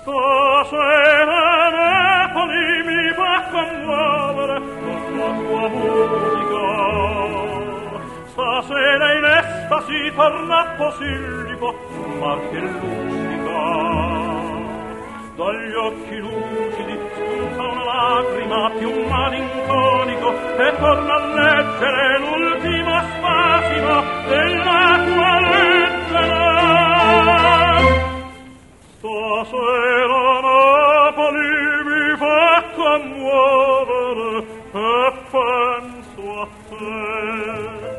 Stasera Napoli mi fa commuovere con la tua musica. Stasera in estasi torna Posillipo sul mar che luccica. Dagli occhi lucidi spunta una lacrima più malinconico e torna a leggere l'ultimo spasimo della tua lettera. Stasera Napoli mi fa commuovere e penso a te.